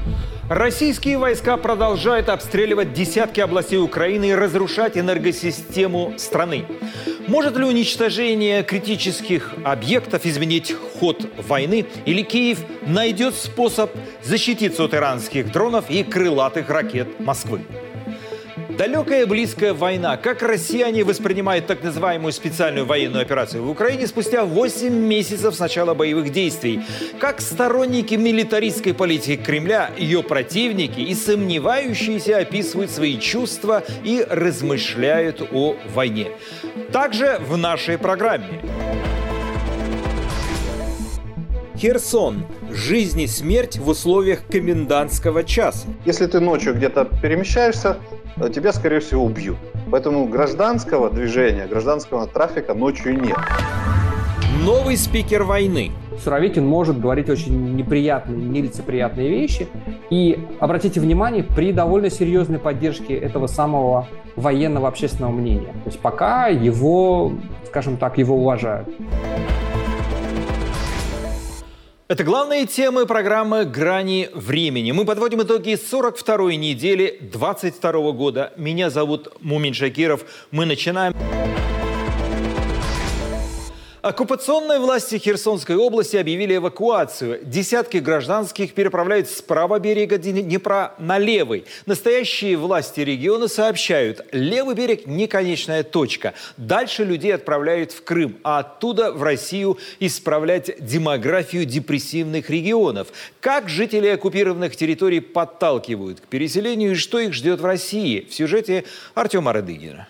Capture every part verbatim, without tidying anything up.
Российские войска продолжают обстреливать десятки областей Украины и разрушать энергосистему страны. Может ли уничтожение критических объектов изменить ход войны? Или Киев найдет способ защититься от иранских дронов и крылатых ракет Москвы? Далекая и близкая война. Как россияне воспринимают так называемую специальную военную операцию в Украине спустя восемь месяцев с начала боевых действий? Как сторонники милитаристской политики Кремля, ее противники и сомневающиеся описывают свои чувства и размышляют о войне? Также в нашей программе. Херсон. Жизнь и смерть в условиях комендантского часа. Если ты ночью где-то перемещаешься, тебя, скорее всего, убьют. Поэтому гражданского движения, гражданского трафика ночью нет. Новый спикер войны. Суровикин может говорить очень неприятные, нелицеприятные вещи. И, обратите внимание, при довольно серьезной поддержке этого самого военного общественного мнения. То есть пока его, скажем так, его уважают. Это главные темы программы «Грани времени». Мы подводим итоги сорок второй недели двадцать второго года. Меня зовут Мумин Шакиров. Мы начинаем. Оккупационные власти Херсонской области объявили эвакуацию. Десятки гражданских переправляют с правого берега Днепра на левый. Настоящие власти региона сообщают, левый берег не конечная точка. Дальше людей отправляют в Крым, а оттуда в Россию исправлять демографию депрессивных регионов. Как жители оккупированных территорий подталкивают к переселению и что их ждет в России? В сюжете Артема Радыгина.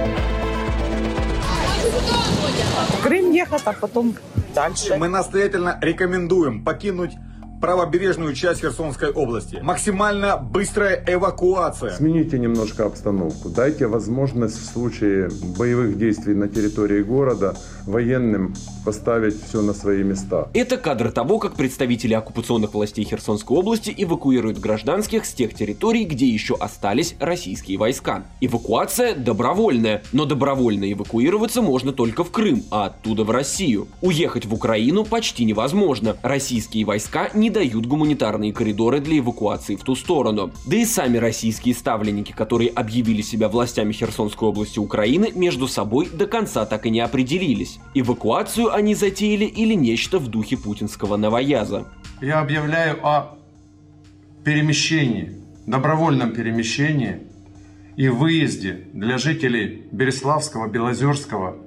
Крым ехать, а потом дальше. Мы настоятельно рекомендуем покинуть правобережную часть Херсонской области. Максимально быстрая эвакуация. Смените немножко обстановку. Дайте возможность в случае боевых действий на территории города военным поставить все на свои места. Это кадры того, как представители оккупационных властей Херсонской области эвакуируют гражданских с тех территорий, где еще остались российские войска. Эвакуация добровольная, но добровольно эвакуироваться можно только в Крым, а оттуда в Россию. Уехать в Украину почти невозможно. Российские войска не дают гуманитарные коридоры для эвакуации в ту сторону. Да и сами российские ставленники, которые объявили себя властями Херсонской области Украины, между собой до конца так и не определились. Эвакуацию они затеяли или нечто в духе путинского новояза. Я объявляю о перемещении, добровольном перемещении и выезде для жителей Береславского, Белозерского,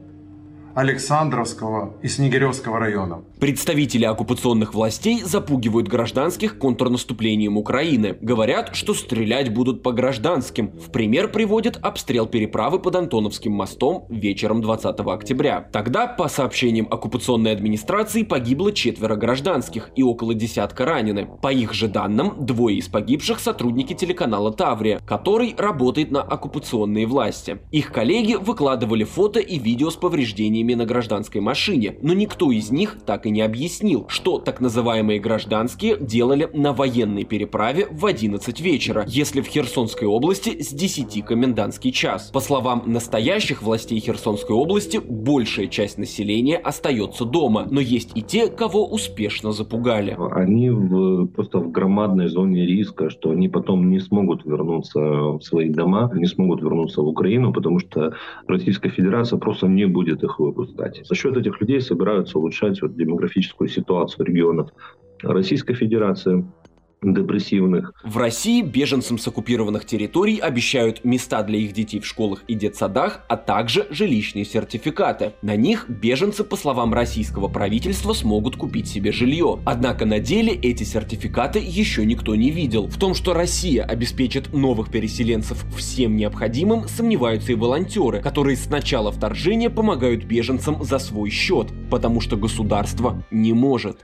Александровского и Снегиревского районов. Представители оккупационных властей запугивают гражданских контрнаступлением Украины. Говорят, что стрелять будут по гражданским. В пример приводят обстрел переправы под Антоновским мостом вечером двадцатого октября. Тогда, по сообщениям оккупационной администрации, погибло четверо гражданских и около десятка ранены. По их же данным, двое из погибших сотрудники телеканала «Таврия», который работает на оккупационные власти. Их коллеги выкладывали фото и видео с повреждениями на гражданской машине, но никто из них так и не объяснил, что так называемые гражданские делали на военной переправе в одиннадцать вечера, если в Херсонской области с десяти комендантский час. По словам настоящих властей Херсонской области, большая часть населения остается дома, но есть и те, кого успешно запугали. Они в, просто в громадной зоне риска, что они потом не смогут вернуться в свои дома, не смогут вернуться в Украину, потому что Российская Федерация просто не будет их выпускать. За счет этих людей собираются улучшать вот демографическую ситуацию регионов Российской Федерации, депрессивных. В России беженцам с оккупированных территорий обещают места для их детей в школах и детсадах, а также жилищные сертификаты. На них беженцы, по словам российского правительства, смогут купить себе жилье. Однако на деле эти сертификаты еще никто не видел. В том, что Россия обеспечит новых переселенцев всем необходимым, сомневаются и волонтеры, которые с начала вторжения помогают беженцам за свой счет, потому что государство не может.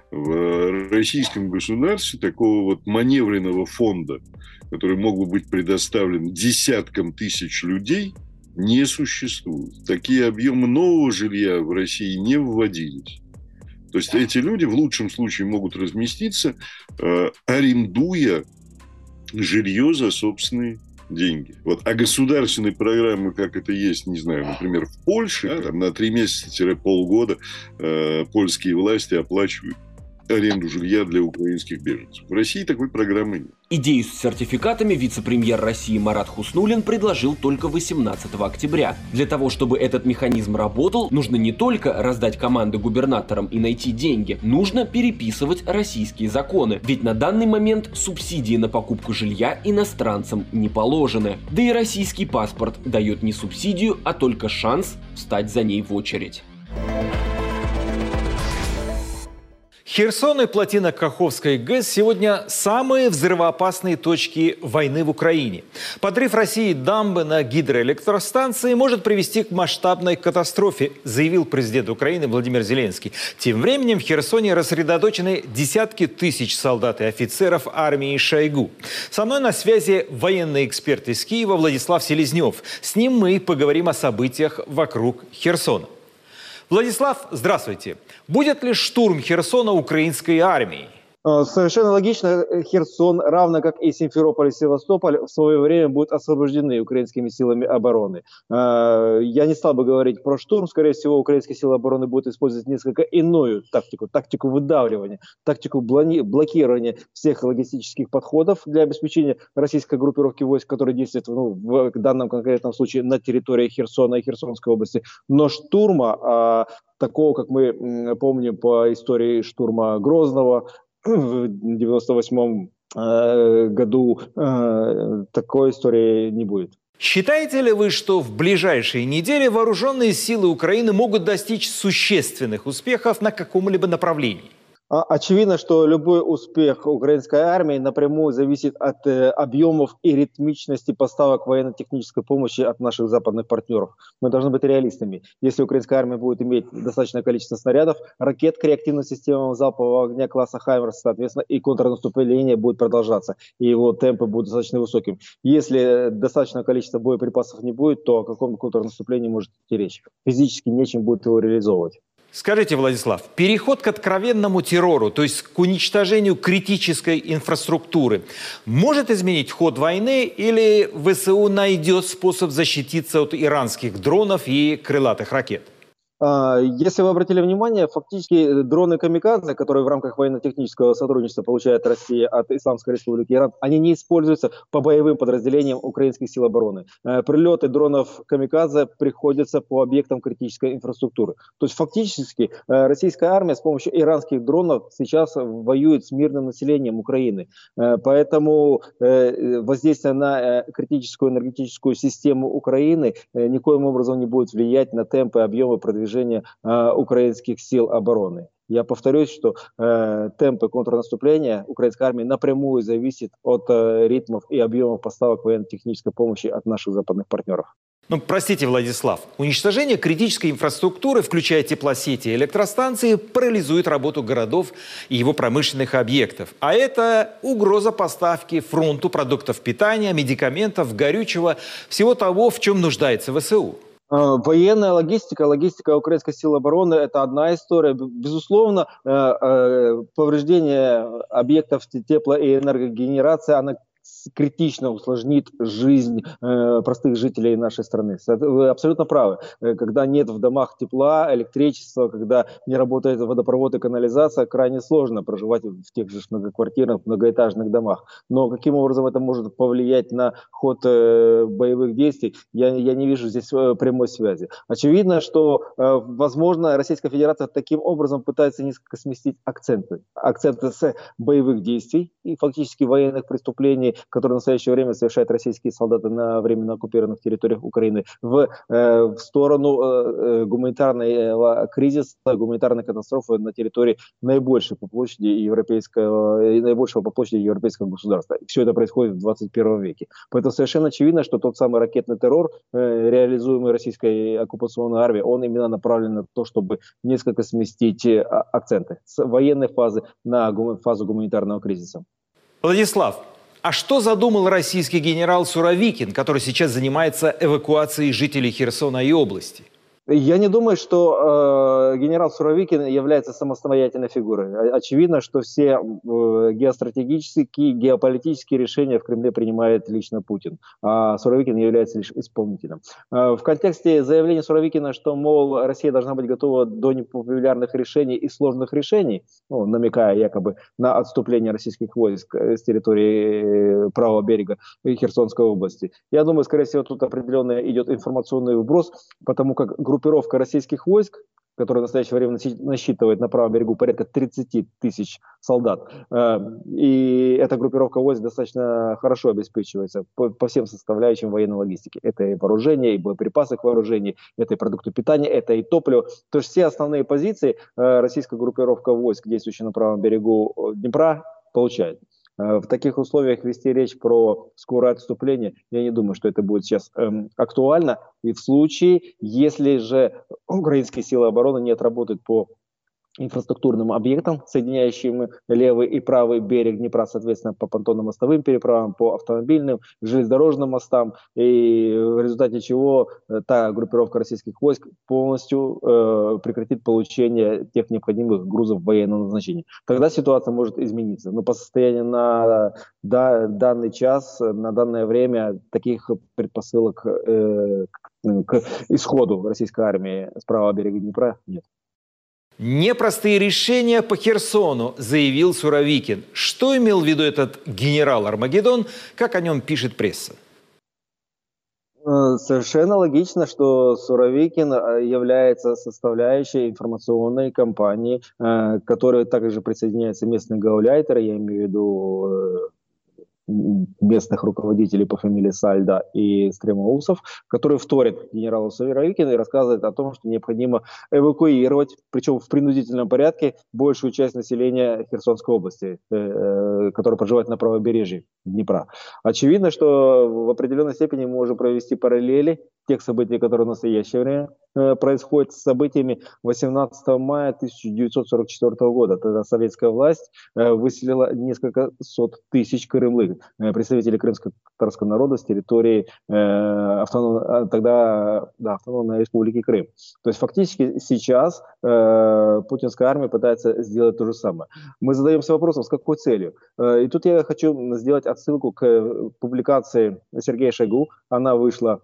В российском государстве такого вот маневренного фонда, который мог бы быть предоставлен десяткам тысяч людей, не существует. Такие объемы нового жилья в России не вводились. То есть эти люди в лучшем случае могут разместиться, э, арендуя жилье за собственные деньги. Вот. А государственные программы, как это есть, не знаю, например, в Польше, да, там на три месяца-полгода э, польские власти оплачивают аренду жилья для украинских беженцев. В России такой программы нет. Идею с сертификатами вице-премьер России Марат Хуснуллин предложил только восемнадцатого октября. Для того, чтобы этот механизм работал, нужно не только раздать команды губернаторам и найти деньги, нужно переписывать российские законы. Ведь на данный момент субсидии на покупку жилья иностранцам не положены. Да и российский паспорт дает не субсидию, а только шанс встать за ней в очередь. Херсон и плотина Каховской ГЭС сегодня самые взрывоопасные точки войны в Украине. Подрыв России дамбы на гидроэлектростанции может привести к масштабной катастрофе, заявил президент Украины Владимир Зеленский. Тем временем в Херсоне рассредоточены десятки тысяч солдат и офицеров армии Шойгу. Со мной на связи военный эксперт из Киева Владислав Селезнев. С ним мы поговорим о событиях вокруг Херсона. Владислав, здравствуйте. Будет ли штурм Херсона украинской армией? Совершенно логично. Херсон, равно как и Симферополь и Севастополь, в свое время будут освобождены украинскими силами обороны. Я не стал бы говорить про штурм. Скорее всего, украинские силы обороны будут использовать несколько иную тактику. Тактику выдавливания, тактику блокирования всех логистических подходов для обеспечения российской группировки войск, которые действуют, ну, в данном конкретном случае на территории Херсона и Херсонской области. Но штурма, такого, как мы помним по истории штурма Грозного, в девяносто восьмом э, году э, такой истории не будет. Считаете ли вы, что в ближайшие недели вооруженные силы Украины могут достичь существенных успехов на каком-либо направлении? Очевидно, что любой успех украинской армии напрямую зависит от э, объемов и ритмичности поставок военно-технической помощи от наших западных партнеров. Мы должны быть реалистами. Если украинская армия будет иметь достаточное количество снарядов, ракет к реактивным системам залпового огня класса «Хаймерс», соответственно, и контрнаступление будет продолжаться, и его темпы будут достаточно высокими. Если достаточное количество боеприпасов не будет, то о каком контрнаступлении может идти речь? Физически нечем будет его реализовывать. Скажите, Владислав, переход к откровенному террору, то есть к уничтожению критической инфраструктуры, может изменить ход войны или ВСУ найдет способ защититься от иранских дронов и крылатых ракет? Если вы обратили внимание, фактически дроны «Камикадзе», которые в рамках военно-технического сотрудничества получает Россия от Исламской Республики Иран, они не используются по боевым подразделениям украинских сил обороны. Прилеты дронов «Камикадзе» приходятся по объектам критической инфраструктуры. То есть фактически российская армия с помощью иранских дронов сейчас воюет с мирным населением Украины. Поэтому воздействие на критическую энергетическую систему Украины никоим образом не будет влиять на темпы, объемы продвижения Э, украинских сил обороны. Я повторюсь, что э, темпы контрнаступления украинской армии напрямую зависят от э, ритмов и объемов поставок военно-технической помощи от наших западных партнеров. Ну, простите, Владислав, уничтожение критической инфраструктуры, включая теплосети и электростанции, парализует работу городов и его промышленных объектов. А это угроза поставки фронту продуктов питания, медикаментов, горючего, всего того, в чем нуждается ВСУ. Военная логистика, логистика украинской силы обороны – это одна история. Безусловно, повреждение объектов тепло- и энергогенерации, она критично усложнит жизнь э, простых жителей нашей страны. Вы абсолютно правы. Когда нет в домах тепла, электричества, когда не работает водопровод и канализация, крайне сложно проживать в тех же многоквартирных, многоэтажных домах. Но каким образом это может повлиять на ход э, боевых действий, я, я не вижу здесь прямой связи. Очевидно, что, э, возможно, Российская Федерация таким образом пытается несколько сместить акценты. Акценты с боевых действий и фактически военных преступлений, которые в настоящее время совершают российские солдаты на временно оккупированных территориях Украины, в, э, в сторону э, гуманитарного кризиса, гуманитарной катастрофы на территории наибольшей по площади европейского, наибольшего по площади европейского государства. Все это происходит в двадцать первом веке. Поэтому совершенно очевидно, что тот самый ракетный террор, э, реализуемый российской оккупационной армией, он именно направлен на то, чтобы несколько сместить э, акценты с военной фазы на гум- фазу гуманитарного кризиса. Владислав, а что задумал российский генерал Суровикин, который сейчас занимается эвакуацией жителей Херсона и области? Я не думаю, что э, генерал Суровикин является самостоятельной фигурой. Очевидно, что все э, геостратегические, геополитические решения в Кремле принимает лично Путин, а Суровикин является лишь исполнителем. Э, в контексте заявления Суровикина, что, мол, Россия должна быть готова до непопулярных решений и сложных решений, ну, намекая якобы на отступление российских войск с территории правого берега Херсонской области, я думаю, скорее всего, тут определенно идет информационный вброс, потому как группировка российских войск, которая в настоящее время насчитывает на правом берегу порядка тридцать тысяч солдат, и эта группировка войск достаточно хорошо обеспечивается по, по всем составляющим военной логистики. Это и вооружение, и боеприпасы к вооружению, это и продукты питания, это и топливо. То есть все основные позиции российская группировка войск, действующая на правом берегу Днепра, получает. В таких условиях вести речь про скорое отступление, я не думаю, что это будет сейчас эм, актуально. И в случае, если же украинские силы обороны не отработают по инфраструктурным объектам, соединяющим левый и правый берег Днепра, соответственно, по понтонно-мостовым переправам, по автомобильным, железнодорожным мостам, и в результате чего та группировка российских войск полностью э, прекратит получение тех необходимых грузов военного назначения. Тогда ситуация может измениться. Но по состоянию на да, данный час, на данное время, таких предпосылок э, к, к исходу российской армии с правого берега Днепра нет. Непростые решения по Херсону, заявил Суровикин. Что имел в виду этот генерал Армагеддон, как о нем пишет пресса? Совершенно логично, что Суровикин является составляющей информационной кампании, к которой также присоединяются местные гауляйтеры, я имею в виду местных руководителей по фамилии Сальда и Стремоусов, которые вторят генералу Суровикину и рассказывают о том, что необходимо эвакуировать, причем в принудительном порядке, большую часть населения Херсонской области, э, которая проживает на правобережье Днепра. Очевидно, что в определенной степени мы можем провести параллели тех событий, которые в настоящее время э, происходят с событиями восемнадцатого мая тысяча девятьсот сорок четвёртого года. Тогда советская власть э, выселила несколько сот тысяч крымлык, э, представителей крымско-татарского народа с территории э, автоном... тогда да, автономной республики Крым. То есть фактически сейчас э, путинская армия пытается сделать то же самое. Мы задаемся вопросом, с какой целью. Э, и тут я хочу сделать отсылку к публикации Сергея Шойгу. Она вышла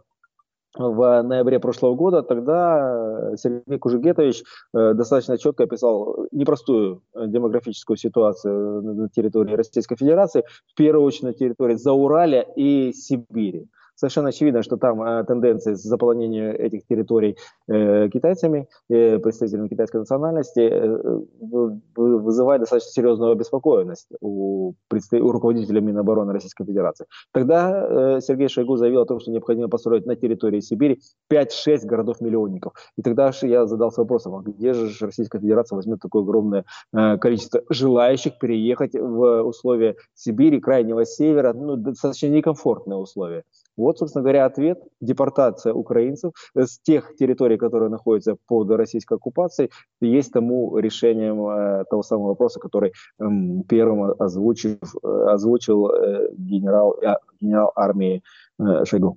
в ноябре прошлого года. Тогда Сергей Кужугетович э, достаточно четко описал непростую демографическую ситуацию на территории Российской Федерации, в первую очередь на территории Зауралья и Сибири. Совершенно очевидно, что там э, тенденции к заполонению этих территорий э, китайцами, э, представителями китайской национальности, э, вызывает достаточно серьезную обеспокоенность у, у руководителя Минобороны Российской Федерации. Тогда э, Сергей Шойгу заявил о том, что необходимо построить на территории Сибири пять-шесть городов-миллионников. И тогда я задался вопросом, а где же Российская Федерация возьмет такое огромное э, количество желающих переехать в условия Сибири, Крайнего Севера, ну, достаточно некомфортные условия. Вот, собственно говоря, ответ. Депортация украинцев с тех территорий, которые находятся под российской оккупацией, есть тому решением э, того самого вопроса, который э, первым озвучив, э, озвучил э, генерал, э, генерал армии э, Шойгу.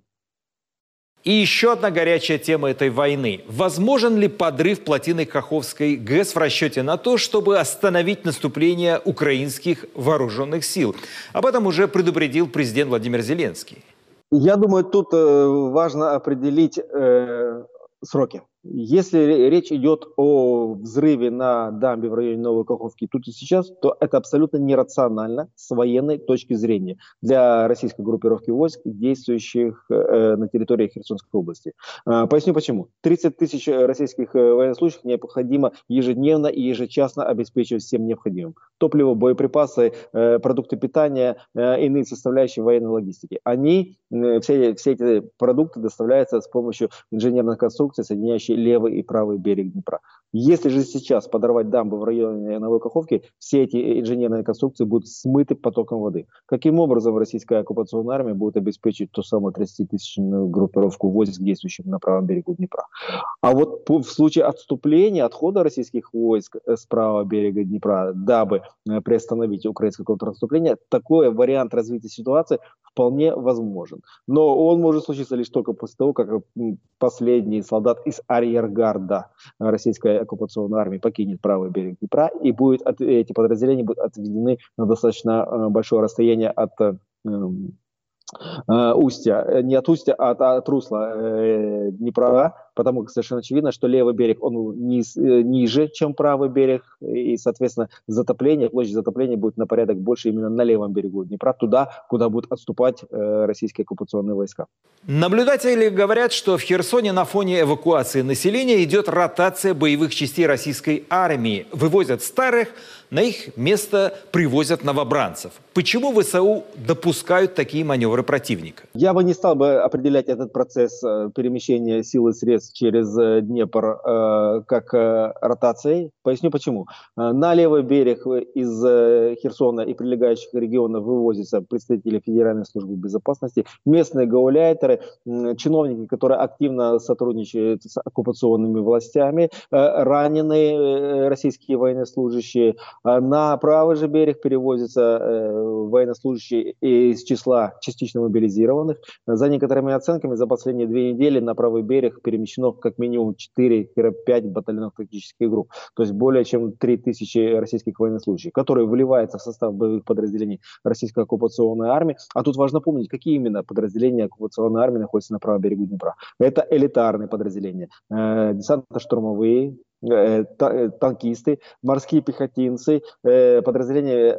И еще одна горячая тема этой войны. Возможен ли подрыв плотины Каховской ГЭС в расчете на то, чтобы остановить наступление украинских вооруженных сил? Об этом уже предупредил президент Владимир Зеленский. Я думаю, тут э, важно определить э, сроки. Если речь идет о взрыве на дамбе в районе Новой Каховки тут и сейчас, то это абсолютно нерационально с военной точки зрения для российской группировки войск, действующих э, на территории Херсонской области. Э, поясню почему. тридцать тысяч российских военнослужащих необходимо ежедневно и ежечасно обеспечивать всем необходимым. Топливо, боеприпасы, э, продукты питания, э, иные составляющие военной логистики. Они, э, все, все эти продукты доставляются с помощью инженерных конструкций, соединяющих левый и правый берег Днепра. Если же сейчас подорвать дамбу в районе Новой Каховки, все эти инженерные конструкции будут смыты потоком воды. Каким образом российская оккупационная армия будет обеспечить ту самую тридцатитысячную группировку войск, действующих на правом берегу Днепра? А вот в случае отступления, отхода российских войск с правого берега Днепра, дабы приостановить украинское контрнаступление, такой вариант развития ситуации вполне возможен. Но он может случиться лишь только после того, как последний солдат из армии арьергарда российской оккупационной армии покинет правый берег Днепра, и будет, эти подразделения будут отведены на достаточно большое расстояние от устья, не от устья, а от, от русла э, Днепра, потому как совершенно очевидно, что левый берег, он низ, э, ниже, чем правый берег, и, соответственно, затопление, площадь затопления будет на порядок больше именно на левом берегу Днепра, туда, куда будут отступать э, российские оккупационные войска. Наблюдатели говорят, что в Херсоне на фоне эвакуации населения идет ротация боевых частей российской армии. Вывозят старых, на их место привозят новобранцев. Почему ВСУ допускают такие маневры противника? Я бы не стал бы определять этот процесс перемещения сил и средств через Днепр э, как э, ротацией. Поясню почему. На левый берег из Херсона и прилегающих регионов вывозятся представители Федеральной службы безопасности, местные гауляйтеры, чиновники, которые активно сотрудничают с оккупационными властями, э, раненые российские военнослужащие. На правый же берег перевозятся э, военнослужащие из числа частично мобилизированных. За некоторыми оценками, за последние две недели на правый берег перемещено как минимум четыре-пять батальонов тактических групп. То есть более чем три тысячи российских военнослужащих, которые вливаются в состав боевых подразделений российской оккупационной армии. А тут важно помнить, какие именно подразделения оккупационной армии находятся на правом берегу Днепра. Это элитарные подразделения, э, десантно-штурмовые, танкисты, морские пехотинцы, подразделения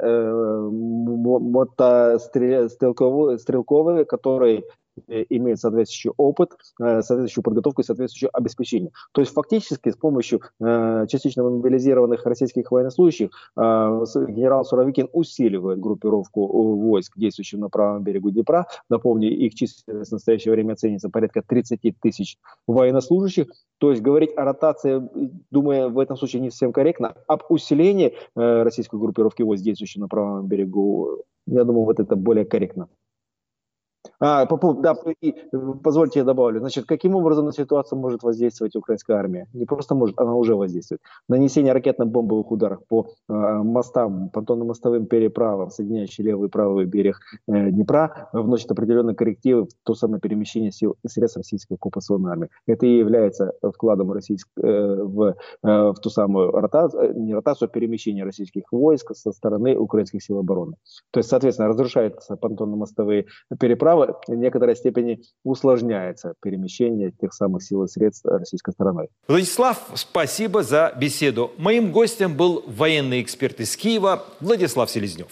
мотострелковые, стрелковые, которые имеют соответствующий опыт, соответствующую подготовку и соответствующее обеспечение. То есть фактически с помощью частично мобилизированных российских военнослужащих генерал Суровикин усиливает группировку войск, действующих на правом берегу Днепра. Напомню, их численность в настоящее время оценивается порядка тридцать тысяч военнослужащих. То есть говорить о ротации, думаю, в этом случае не совсем корректно. Об усилении российской группировки войск, действующей на правом берегу, я думаю, вот это более корректно. А, по поводу, да, и, позвольте я добавлю. Значит, каким образом на ситуацию может воздействовать украинская армия? Не просто может, она уже воздействует. Нанесение ракетно-бомбовых ударов по э, мостам, понтонно-мостовым переправам, соединяющим левый и правый берег э, Днепра, вносит определенные коррективы в то самое перемещение сил и средств российской оккупационной армии. Это и является вкладом российск, э, в, э, в ту самую ротацию, не ротацию, а перемещение российских войск со стороны украинских сил обороны. То есть, соответственно, разрушаются понтонно-мостовые переправы, в некоторой степени усложняется перемещение тех самых сил и средств российской стороной. Владислав, спасибо за беседу. Моим гостем был военный эксперт из Киева Владислав Селезнев.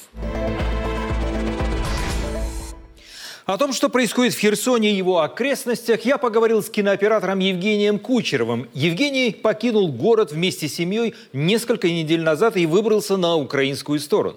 О том, что происходит в Херсоне и его окрестностях, я поговорил с кинооператором Евгением Кучеровым. Евгений покинул город вместе с семьей несколько недель назад и выбрался на украинскую сторону.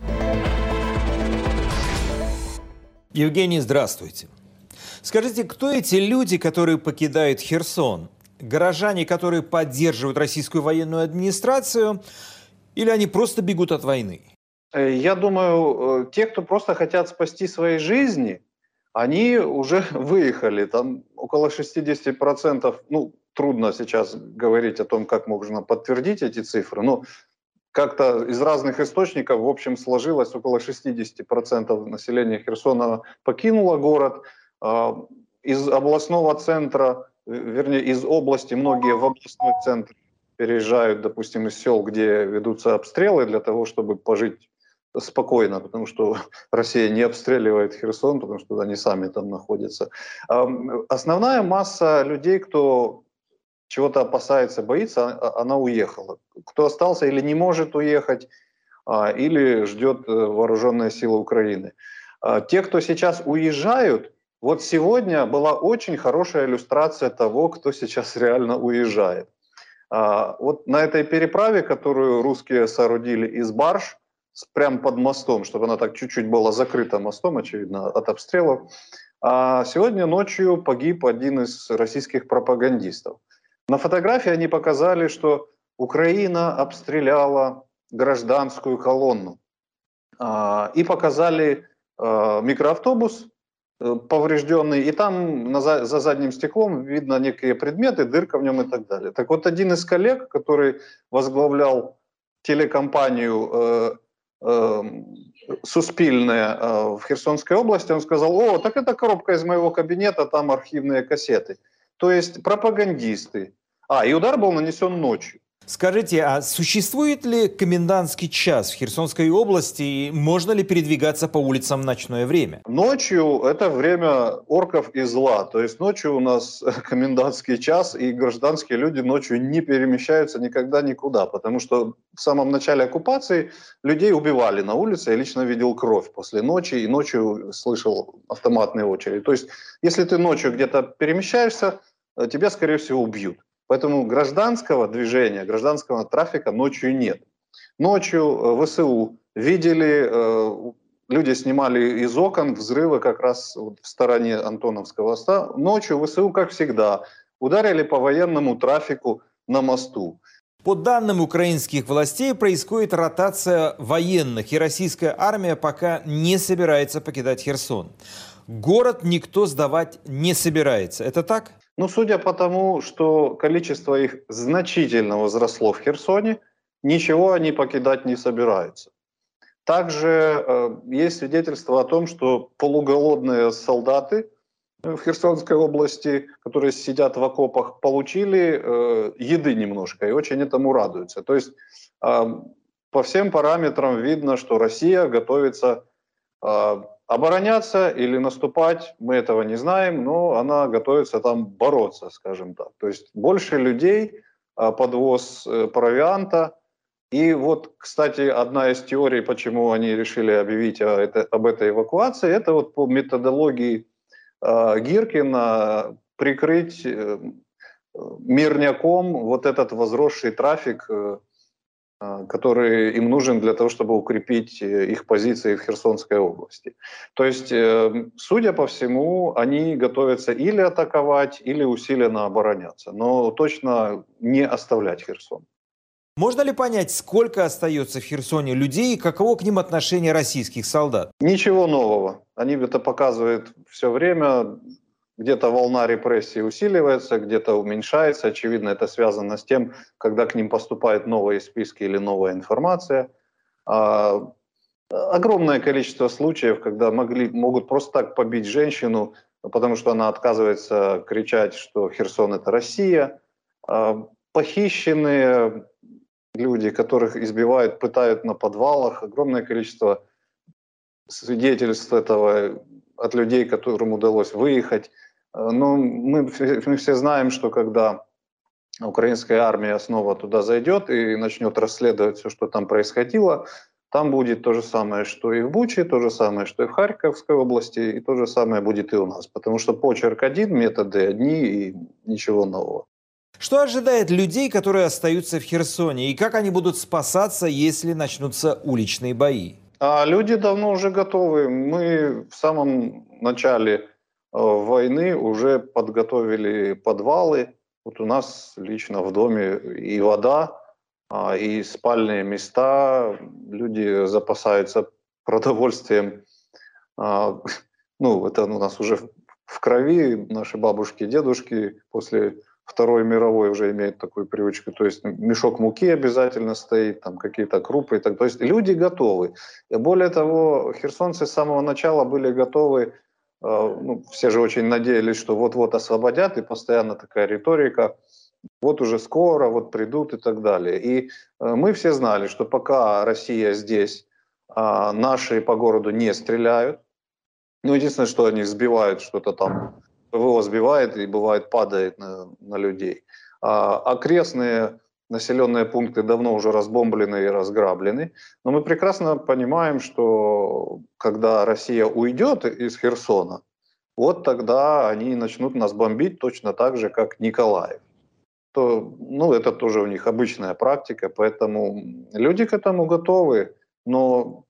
Евгений, здравствуйте. Скажите, кто эти люди, которые покидают Херсон? Горожане, которые поддерживают российскую военную администрацию, или они просто бегут от войны? Я думаю, те, кто просто хотят спасти свои жизни, они уже выехали. Там около шестьдесят процентов, ну, трудно сейчас говорить о том, как можно подтвердить эти цифры, но как-то из разных источников, в общем, сложилось, около шестьдесят процентов населения Херсона покинуло город. Из областного центра, вернее, из области многие в областной центр переезжают, допустим, из сел, где ведутся обстрелы, для того, чтобы пожить спокойно, потому что Россия не обстреливает Херсон, потому что они сами там находятся. Основная масса людей, кто чего-то опасается, боится, она уехала. Кто остался или не может уехать, или ждет вооруженные силы Украины. Те, кто сейчас уезжают, вот сегодня была очень хорошая иллюстрация того, кто сейчас реально уезжает. Вот на этой переправе, которую русские соорудили из барж, прямо под мостом, чтобы она так чуть-чуть была закрыта мостом, очевидно, от обстрелов, а сегодня ночью погиб один из российских пропагандистов. На фотографии они показали, что Украина обстреляла гражданскую колонну. И показали микроавтобус поврежденный, и там за задним стеклом видно некие предметы, дырка в нем и так далее. Так вот, один из коллег, который возглавлял телекомпанию «Суспильная» в Херсонской области, он сказал: «О, так это коробка из моего кабинета, там архивные кассеты». То есть пропагандисты, А, и удар был нанесен ночью. Скажите, а существует ли комендантский час в Херсонской области и можно ли передвигаться по улицам в ночное время? Ночью это время орков и зла. То есть ночью у нас комендантский час, и гражданские люди ночью не перемещаются никогда никуда. Потому что в самом начале оккупации людей убивали на улице. Я лично видел кровь после ночи, и ночью слышал автоматные очереди. То есть если ты ночью где-то перемещаешься, тебя, скорее всего, убьют. Поэтому гражданского движения, гражданского трафика ночью нет. Ночью ВСУ видели, люди снимали из окон взрывы как раз в стороне Антоновского моста. Ночью ВСУ, как всегда, ударили по военному трафику на мосту. По данным украинских властей, происходит ротация военных, и российская армия пока не собирается покидать Херсон. Город никто сдавать не собирается. Это так? Ну, судя по тому, что количество их значительно возросло в Херсоне, ничего они покидать не собираются. Также э, есть свидетельство о том, что полуголодные солдаты в Херсонской области, которые сидят в окопах, получили э, еды немножко и очень этому радуются. То есть э, по всем параметрам видно, что Россия готовится э, обороняться или наступать, мы этого не знаем, но она готовится там бороться, скажем так. То есть больше людей, подвоз провианта. И вот, кстати, одна из теорий, почему они решили объявить об этой эвакуации, это вот по методологии Гиркина прикрыть мирняком вот этот возросший трафик, который им нужен для того, чтобы укрепить их позиции в Херсонской области. То есть, судя по всему, они готовятся или атаковать, или усиленно обороняться, но точно не оставлять Херсон. Можно ли понять, сколько остается в Херсоне людей и каково к ним отношение российских солдат? Ничего нового. Они это показывают все время. Где-то волна репрессий усиливается, где-то уменьшается. Очевидно, это связано с тем, когда к ним поступают новые списки или новая информация. А, огромное количество случаев, когда могли, могут просто так побить женщину, потому что она отказывается кричать, что Херсон — это Россия. А, похищенные люди, которых избивают, пытают на подвалах. Огромное количество свидетельств этого от людей, которым удалось выехать. Но мы, мы все знаем, что когда украинская армия снова туда зайдет и начнет расследовать все, что там происходило, там будет то же самое, что и в Буче, то же самое, что и в Харьковской области, и то же самое будет и у нас. Потому что почерк один, методы одни и ничего нового. Что ожидает людей, которые остаются в Херсоне, и как они будут спасаться, если начнутся уличные бои? А люди давно уже готовы. Мы в самом начале войны уже подготовили подвалы. Вот у нас лично в доме и вода, и спальные места. Люди запасаются продовольствием. Ну, это у нас уже в крови. Наши бабушки и дедушки после Второй мировой уже имеют такую привычку. То есть мешок муки обязательно стоит, там какие-то крупы. И так. То есть люди готовы. И более того, херсонцы с самого начала были готовы. Ну, все же очень надеялись, что вот-вот освободят, и постоянно такая риторика, вот уже скоро, вот придут и так далее. И мы все знали, что пока Россия здесь, наши по городу не стреляют. Ну, единственное, что они сбивают что-то там, ПВО сбивает и бывает падает на, на людей. А окрестные населенные пункты давно уже разбомблены и разграблены. Но мы прекрасно понимаем, что когда Россия уйдет из Херсона, вот тогда они начнут нас бомбить точно так же, как Николаев. То, ну, это тоже у них обычная практика, поэтому люди к этому готовы. Но,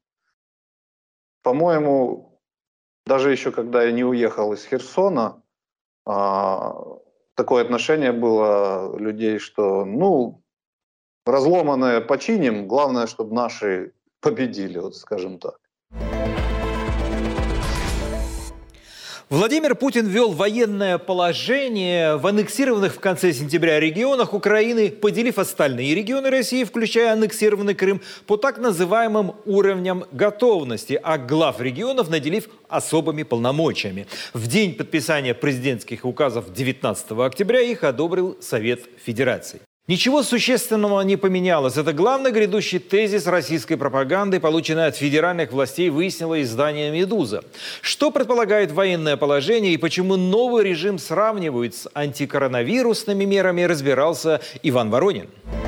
по-моему, даже еще когда я не уехал из Херсона, а, такое отношение было людей, что, ну, разломанное починим, главное, чтобы наши победили, вот скажем так. Владимир Путин ввел военное положение в аннексированных в конце сентября регионах Украины, поделив остальные регионы России, включая аннексированный Крым, по так называемым уровням готовности, а глав регионов наделив особыми полномочиями. В день подписания президентских указов девятнадцатого октября их одобрил Совет Федерации. Ничего существенного не поменялось. Это главный грядущий тезис российской пропаганды, полученный от федеральных властей, выяснило издание «Медуза». Что предполагает военное положение и почему новый режим сравнивают с антикоронавирусными мерами, разбирался Иван Воронин.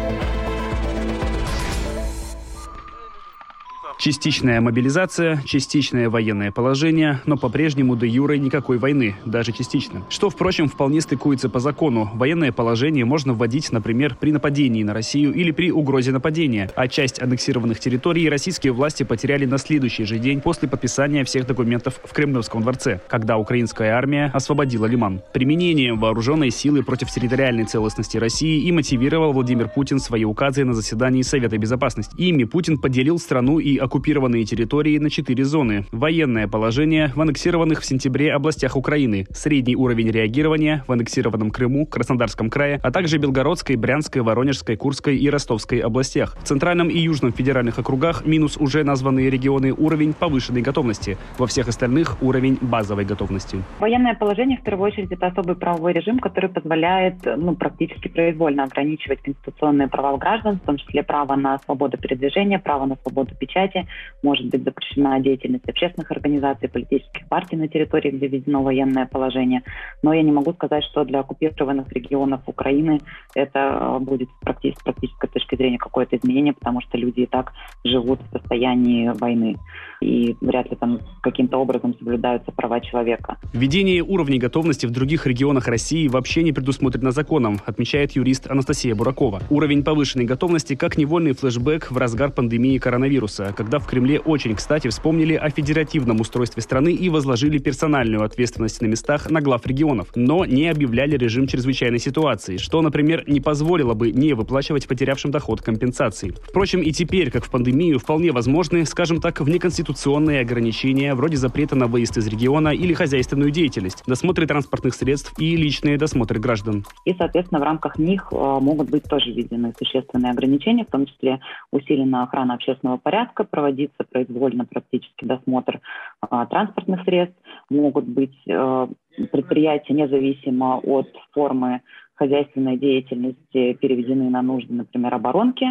Частичная мобилизация, частичное военное положение, но по-прежнему де юре никакой войны, даже частично. Что, впрочем, вполне стыкуется по закону. Военное положение можно вводить, например, при нападении на Россию или при угрозе нападения, а часть аннексированных территорий российские власти потеряли на следующий же день после подписания всех документов в Кремлевском дворце, когда украинская армия освободила Лиман. Применением вооруженной силы против территориальной целостности России и мотивировал Владимир Путин свои указы на заседании Совета Безопасности. Ими Путин поделил страну и оккупированные территории на четыре зоны. Военное положение в аннексированных в сентябре областях Украины. Средний уровень реагирования в аннексированном Крыму, Краснодарском крае, а также Белгородской, Брянской, Воронежской, Курской и Ростовской областях. В Центральном и Южном федеральных округах минус уже названные регионы уровень повышенной готовности. Во всех остальных уровень базовой готовности. Военное положение, в первую очередь, это особый правовой режим, который позволяет ну, практически произвольно ограничивать конституционные права граждан, в том числе право на свободу передвижения, право на свободу печати. Может быть запрещена деятельность общественных организаций, политических партий на территории, где введено военное положение. Но я не могу сказать, что для оккупированных регионов Украины это будет с практической точки зрения какое-то изменение, потому что люди и так живут в состоянии войны. И вряд ли там каким-то образом соблюдаются права человека. Введение уровней готовности в других регионах России вообще не предусмотрено законом, отмечает юрист Анастасия Буракова. Уровень повышенной готовности как невольный флешбэк в разгар пандемии коронавируса, когда в Кремле очень кстати вспомнили о федеративном устройстве страны и возложили персональную ответственность на местах на глав регионов, но не объявляли режим чрезвычайной ситуации, что, например, не позволило бы не выплачивать потерявшим доход компенсации. Впрочем, и теперь, как в пандемию, вполне возможны, скажем так, внеконституционные ограничения, вроде запрета на выезд из региона или хозяйственную деятельность, досмотры транспортных средств и личные досмотры граждан. И, соответственно, в рамках них э, могут быть тоже введены существенные ограничения, в том числе усилена охрана общественного порядка, проводиться произвольно практически досмотр э, транспортных средств, могут быть э, предприятия независимо от формы хозяйственной деятельности переведены на нужды, например, оборонки,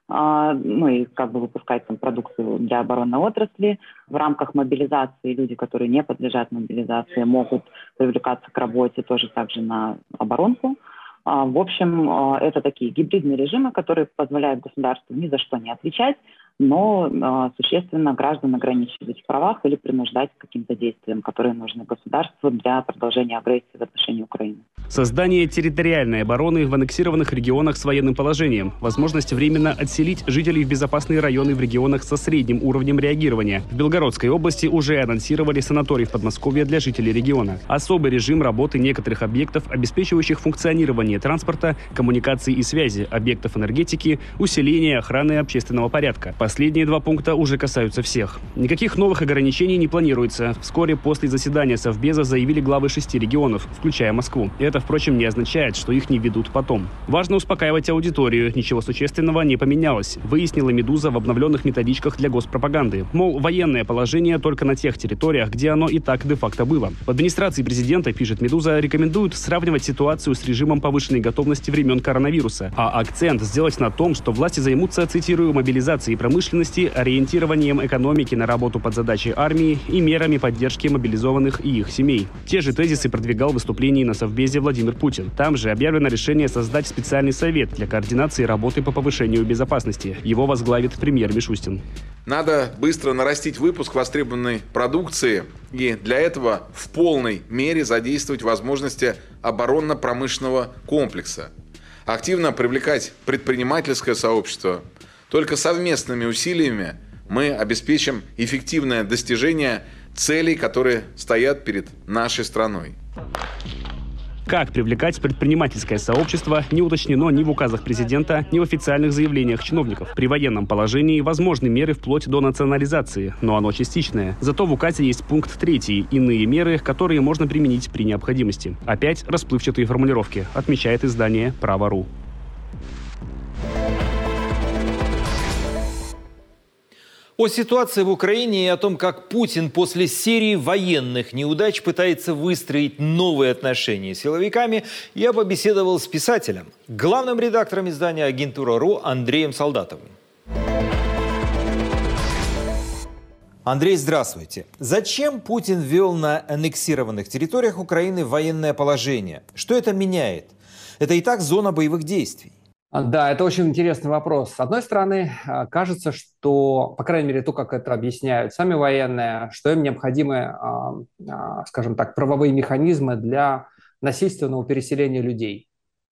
ну и как бы выпускать там продукцию для оборонной отрасли. В рамках мобилизации люди, которые не подлежат мобилизации, могут привлекаться к работе тоже также на оборонку. В общем, это такие гибридные режимы, которые позволяют государству ни за что не отвечать, но э, существенно граждан ограничивать в правах или принуждать к каким-то действиям, которые нужны государству для продолжения агрессии в отношении Украины. Создание территориальной обороны в аннексированных регионах с военным положением. Возможность временно отселить жителей в безопасные районы в регионах со средним уровнем реагирования. В Белгородской области уже анонсировали санаторий в Подмосковье для жителей региона. Особый режим работы некоторых объектов, обеспечивающих функционирование транспорта, коммуникаций и связи, объектов энергетики, усиление охраны общественного порядка. Последние два пункта уже касаются всех. Никаких новых ограничений не планируется. Вскоре после заседания Совбеза заявили главы шести регионов, включая Москву. Это, впрочем, не означает, что их не ведут потом. Важно успокаивать аудиторию. Ничего существенного не поменялось, выяснила «Медуза» в обновленных методичках для госпропаганды. Мол, военное положение только на тех территориях, где оно и так де-факто было. В администрации президента, пишет «Медуза», рекомендуют сравнивать ситуацию с режимом повышенной готовности времен коронавируса, а акцент сделать на том, что власти займутся, цитирую, мобилизацией промышленности, ориентированием экономики на работу под задачи армии и мерами поддержки мобилизованных и их семей. Те же тезисы продвигал в выступлении на Совбезе Владимир Путин. Там же объявлено решение создать специальный совет для координации работы по повышению безопасности. Его возглавит премьер Мишустин. Надо быстро нарастить выпуск востребованной продукции и для этого в полной мере задействовать возможности оборонно-промышленного комплекса. Активно привлекать предпринимательское сообщество. Только совместными усилиями мы обеспечим эффективное достижение целей, которые стоят перед нашей страной. Как привлекать предпринимательское сообщество, не уточнено ни в указах президента, ни в официальных заявлениях чиновников. При военном положении возможны меры вплоть до национализации, но оно частичное. Зато в указе есть пункт третий – иные меры, которые можно применить при необходимости. Опять расплывчатые формулировки, отмечает издание «Право точка ру». О ситуации в Украине и о том, как Путин после серии военных неудач пытается выстроить новые отношения с силовиками, я побеседовал с писателем, главным редактором издания «Агентура.ру» Андреем Солдатовым. Андрей, здравствуйте. Зачем Путин ввел на аннексированных территориях Украины военное положение? Что это меняет? Это и так зона боевых действий. Да, это очень интересный вопрос. С одной стороны, кажется, что, по крайней мере, то, как это объясняют сами военные, что им необходимы, скажем так, правовые механизмы для насильственного переселения людей.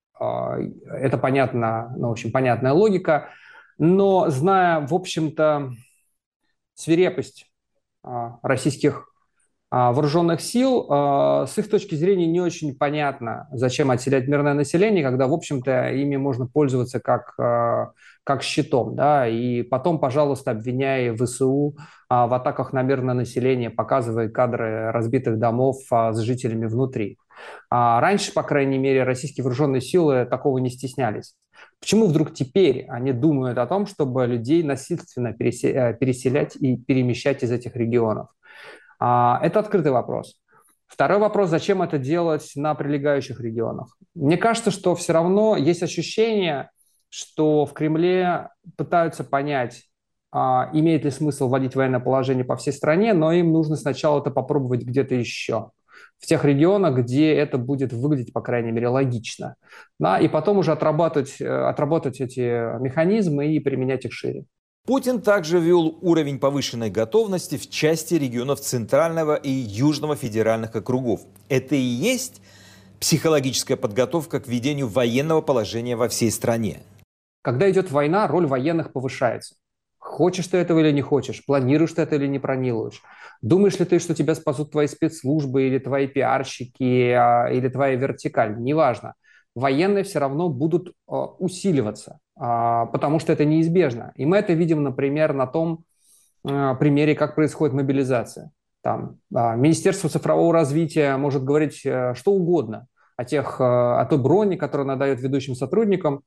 Это понятно, ну, в общем, понятная логика, но зная, в общем-то, свирепость российских вооруженных сил, с их точки зрения не очень понятно, зачем отселять мирное население, когда, в общем-то, ими можно пользоваться как, как щитом, да, и потом, пожалуйста, обвиняя ВСУ в атаках на мирное население, показывая кадры разбитых домов с жителями внутри. Раньше, по крайней мере, российские вооруженные силы такого не стеснялись. Почему вдруг теперь они думают о том, чтобы людей насильственно переселять и перемещать из этих регионов? Это открытый вопрос. Второй вопрос, зачем это делать на прилегающих регионах? Мне кажется, что все равно есть ощущение, что в Кремле пытаются понять, имеет ли смысл вводить военное положение по всей стране, но им нужно сначала это попробовать где-то еще, в тех регионах, где это будет выглядеть, по крайней мере, логично. Да, и потом уже отрабатывать, отработать эти механизмы и применять их шире. Путин также ввел уровень повышенной готовности в части регионов Центрального и Южного федеральных округов. Это и есть психологическая подготовка к введению военного положения во всей стране. Когда идет война, роль военных повышается. Хочешь ты этого или не хочешь, планируешь ты это или не планируешь. Думаешь ли ты, что тебя спасут твои спецслужбы или твои пиарщики, или твоя вертикаль, неважно. Военные все равно будут усиливаться, потому что это неизбежно. И мы это видим, например, на том примере, как происходит мобилизация. Там, Министерство цифрового развития может говорить что угодно о, тех, о той броне, которую она дает ведущим сотрудникам,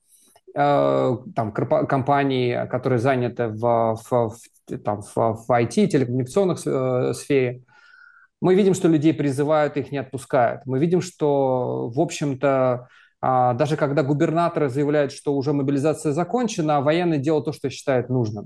там, компании, которые заняты в, в, там, в, в ай ти, телекоммуникационных сфере. Мы видим, что людей призывают, их не отпускают. Мы видим, что, в общем-то, даже когда губернаторы заявляют, что уже мобилизация закончена, а военные делают то, что считают нужным.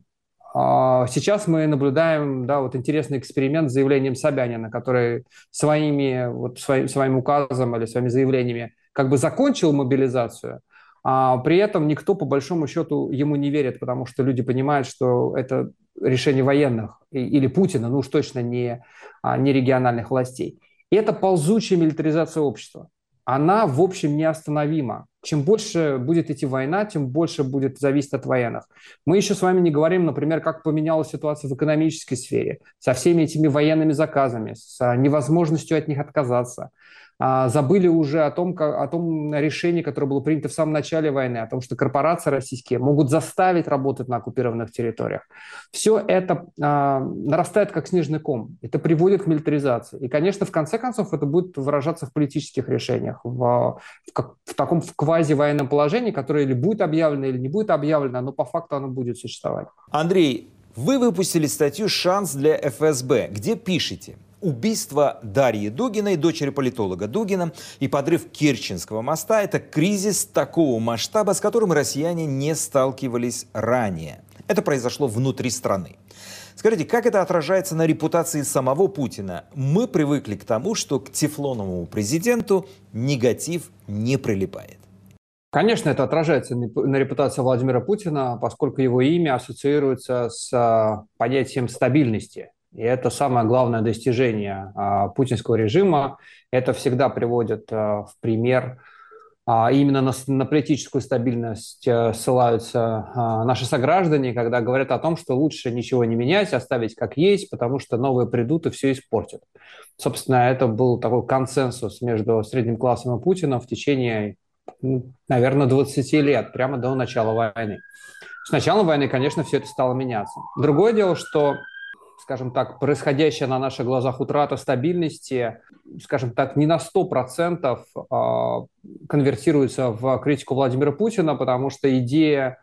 Сейчас мы наблюдаем, да, вот интересный эксперимент с заявлением Собянина, который своими, вот, своим, своим указом или своими заявлениями как бы закончил мобилизацию, а при этом никто по большому счету ему не верит, потому что люди понимают, что это решение военных или Путина, ну уж точно не, не региональных властей. И это ползучая милитаризация общества. Она, в общем, неостановима. Чем больше будет идти война, тем больше будет зависеть от военных. Мы еще с вами не говорим, например, как поменялась ситуация в экономической сфере, со всеми этими военными заказами, с невозможностью от них отказаться. Забыли уже о том, как, о том решении, которое было принято в самом начале войны, о том, что корпорации российские могут заставить работать на оккупированных территориях. Все это а, нарастает как снежный ком. Это приводит к милитаризации. И, конечно, в конце концов, это будет выражаться в политических решениях, в, в, в таком в квази-военном положении, которое или будет объявлено, или не будет объявлено, но по факту оно будет существовать. Андрей, вы выпустили статью «Шанс для эф эс бэ», где пишете: убийство Дарьи Дугиной, дочери политолога Дугина, и подрыв Керченского моста – это кризис такого масштаба, с которым россияне не сталкивались ранее. Это произошло внутри страны. Скажите, как это отражается на репутации самого Путина? Мы привыкли к тому, что к тефлоновому президенту негатив не прилипает. Конечно, это отражается на репутации Владимира Путина, поскольку его имя ассоциируется с понятием стабильности. И это самое главное достижение а, путинского режима. Это всегда приводит а, в пример А именно на, на политическую стабильность ссылаются наши сограждане, когда говорят о том, что лучше ничего не менять, оставить как есть, потому что новые придут и все испортят. Собственно, это был такой консенсус между средним классом и Путиным в течение, наверное, двадцати лет, прямо до начала войны. С началом войны, конечно, все это стало меняться. Другое дело, что, скажем так, происходящая на наших глазах утрата стабильности, скажем так, не на сто процентов конвертируется в критику Владимира Путина, потому что идея,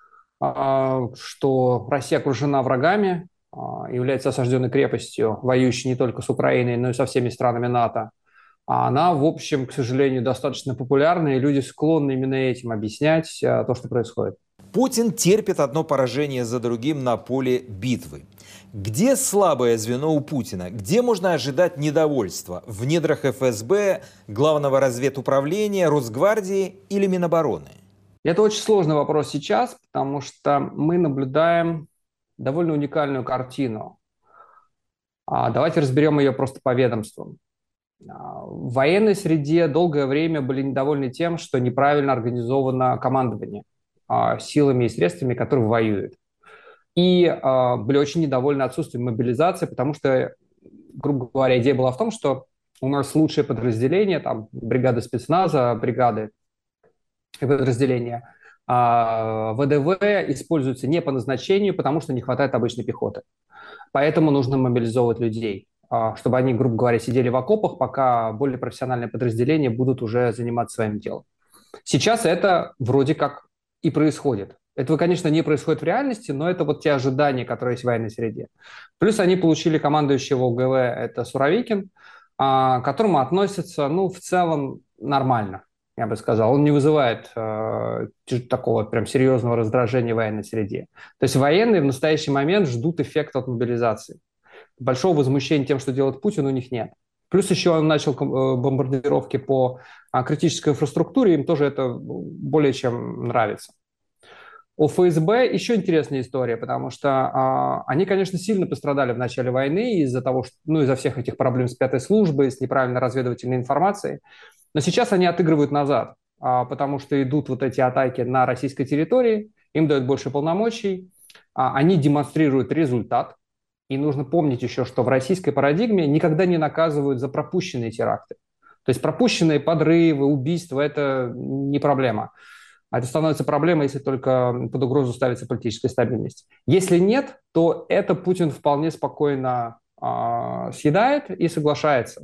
что Россия окружена врагами, является осажденной крепостью, воюющей не только с Украиной, но и со всеми странами НАТО, она, в общем, к сожалению, достаточно популярна, и люди склонны именно этим объяснять то, что происходит. Путин терпит одно поражение за другим на поле битвы. Где слабое звено у Путина? Где можно ожидать недовольства? В недрах эф эс бэ, Главного разведуправления, Росгвардии или Минобороны? Это очень сложный вопрос сейчас, потому что мы наблюдаем довольно уникальную картину. Давайте разберем ее просто по ведомствам. В военной среде долгое время были недовольны тем, что неправильно организовано командование силами и средствами, которые воюют. И э, были очень недовольны отсутствием мобилизации, потому что, грубо говоря, идея была в том, что у нас лучшие подразделения, там, бригады спецназа, бригады и подразделения, э, вэ дэ вэ используются не по назначению, потому что не хватает обычной пехоты. Поэтому нужно мобилизовывать людей, э, чтобы они, грубо говоря, сидели в окопах, пока более профессиональные подразделения будут уже заниматься своим делом. Сейчас это вроде как и происходит. Этого, конечно, не происходит в реальности, но это вот те ожидания, которые есть в военной среде. Плюс они получили командующего о гэ вэ, это Суровикин, к которому относятся, ну, в целом нормально, я бы сказал. Он не вызывает э, такого прям серьезного раздражения в военной среде. То есть военные в настоящий момент ждут эффекта от мобилизации. Большого возмущения тем, что делает Путин, у них нет. Плюс еще он начал бомбардировки по критической инфраструктуре, им тоже это более чем нравится. У эф эс бэ еще интересная история, потому что а, они, конечно, сильно пострадали в начале войны из-за того, что, ну, из-за всех этих проблем с пятой службой, с неправильной разведывательной информацией. Но сейчас они отыгрывают назад, а, потому что идут вот эти атаки на российской территории, им дают больше полномочий, а, они демонстрируют результат. И нужно помнить еще, что в российской парадигме никогда не наказывают за пропущенные теракты. То есть пропущенные подрывы, убийства – это не проблема. А это становится проблемой, если только под угрозу ставится политическая стабильность. Если нет, то это Путин вполне спокойно э, съедает и соглашается.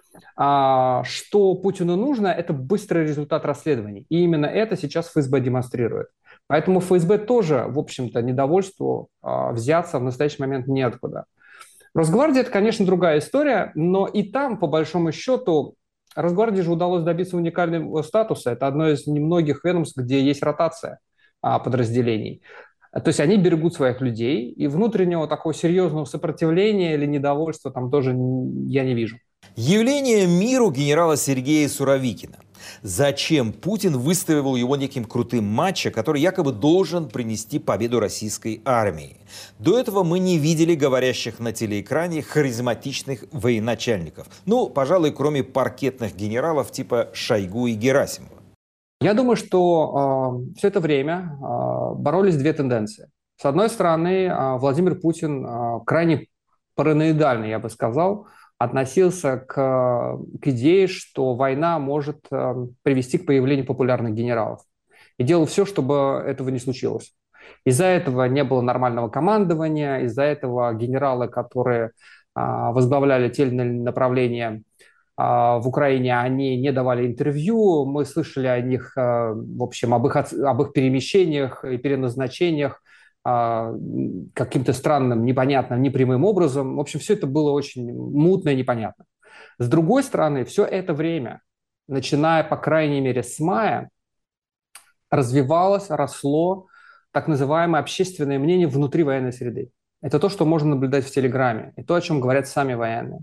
А, что Путину нужно – это быстрый результат расследований. И именно это сейчас эф эс бэ демонстрирует. Поэтому эф эс бэ тоже, в общем-то, недовольству э, взяться в настоящий момент неоткуда. Росгвардия – это, конечно, другая история, но и там, по большому счету, Росгвардии же удалось добиться уникального статуса. Это одно из немногих ведомств, где есть ротация а, подразделений. То есть они берегут своих людей, и внутреннего такого серьезного сопротивления или недовольства там тоже я не вижу. Явление миру генерала Сергея Суровикина. Зачем Путин выставил его неким крутым мачо, который якобы должен принести победу российской армии? До этого мы не видели говорящих на телеэкране харизматичных военачальников. Ну, пожалуй, кроме паркетных генералов типа Шойгу и Герасимова. Я думаю, что э, все это время э, боролись две тенденции. С одной стороны, э, Владимир Путин э, крайне параноидально, я бы сказал, относился к, к идее, что война может э, привести к появлению популярных генералов. И делал все, чтобы этого не случилось. Из-за этого не было нормального командования, из-за этого генералы, которые э, возглавляли те или иные направления э, в Украине, они не давали интервью. Мы слышали о них, э, в общем, об их, об их перемещениях и переназначениях каким-то странным, непонятным, непрямым образом. В общем, все это было очень мутно и непонятно. С другой стороны, все это время, начиная, по крайней мере, с мая, развивалось, росло так называемое общественное мнение внутри военной среды. Это то, что можно наблюдать в Телеграме, и то, о чем говорят сами военные.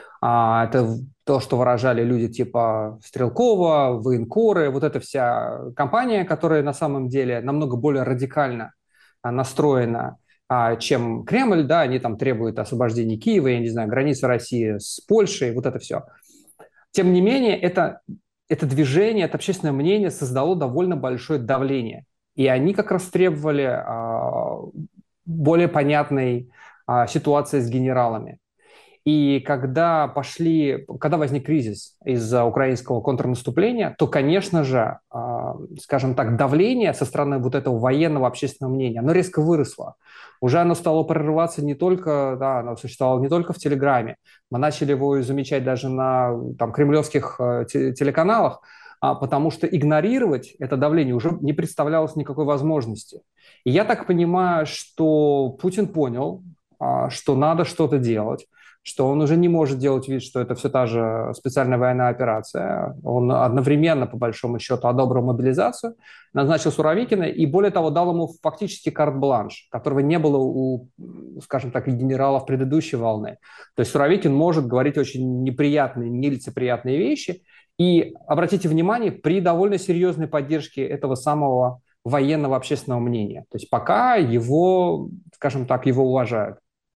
Это то, что выражали люди типа Стрелкова, военкоры, вот эта вся компания, которая на самом деле намного более радикально настроена, чем Кремль, да, они там требуют освобождения Киева, я не знаю, границы России с Польшей, вот это все. Тем не менее, это это движение, это общественное мнение создало довольно большое давление. И они как раз требовали а, более понятной а, ситуации с генералами. И когда пошли, когда возник кризис из-за украинского контрнаступления, то, конечно же, а, скажем так, давление со стороны вот этого военного общественного мнения, оно резко выросло. Уже оно стало прорываться не только, да, оно существовало не только в Телеграме. Мы начали его замечать даже на там, кремлевских э, телеканалах, а, потому что игнорировать это давление уже не представлялось никакой возможности. И я так понимаю, что Путин понял, а, что надо что-то делать, что он уже не может делать вид, что это все та же специальная военная операция. Он одновременно, по большому счету, одобрил мобилизацию, назначил Суровикина и, более того, дал ему фактически карт-бланш, которого не было у, скажем так, генералов предыдущей волны. То есть Суровикин может говорить очень неприятные, нелицеприятные вещи. И, обратите внимание, при довольно серьезной поддержке этого самого военного общественного мнения. То есть пока его, скажем так, его уважают.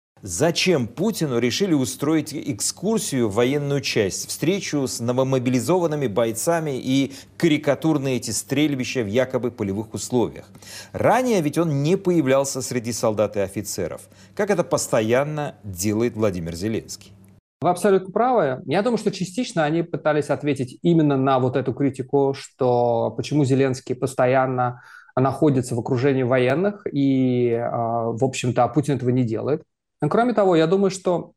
Зачем Путину решили устроить экскурсию в военную часть, встречу с новомобилизованными бойцами и карикатурные эти стрельбища в якобы полевых условиях? Ранее ведь он не появлялся среди солдат и офицеров, как это постоянно делает Владимир Зеленский. Вы абсолютно правы. Я думаю, что частично они пытались ответить именно на вот эту критику, что почему Зеленский постоянно находится в окружении военных, и, в общем-то, Путин этого не делает. Но, кроме того, я думаю, что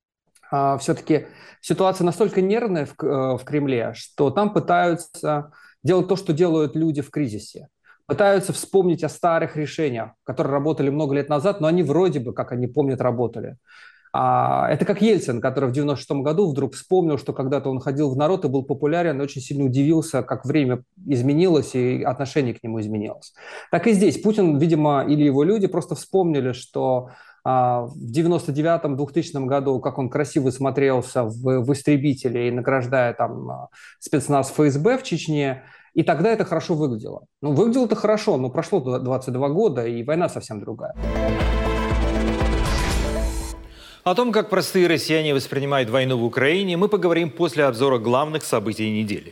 э, все-таки ситуация настолько нервная в, э, в Кремле, что там пытаются делать то, что делают люди в кризисе. Пытаются вспомнить о старых решениях, которые работали много лет назад, но они вроде бы, как они помнят, работали. А, это как Ельцин, который в девяносто шестом году вдруг вспомнил, что когда-то он ходил в народ и был популярен, и очень сильно удивился, как время изменилось и отношение к нему изменилось. Так и здесь. Путин, видимо, или его люди просто вспомнили, что в девяносто девятом — двухтысячном году, как он красиво смотрелся в, в «Истребителе» и награждая там спецназ эф эс бэ в Чечне, и тогда это хорошо выглядело. Ну, выглядело это хорошо, но прошло двадцать два года, и война совсем другая. О том, как простые россияне воспринимают войну в Украине, мы поговорим после обзора главных событий недели.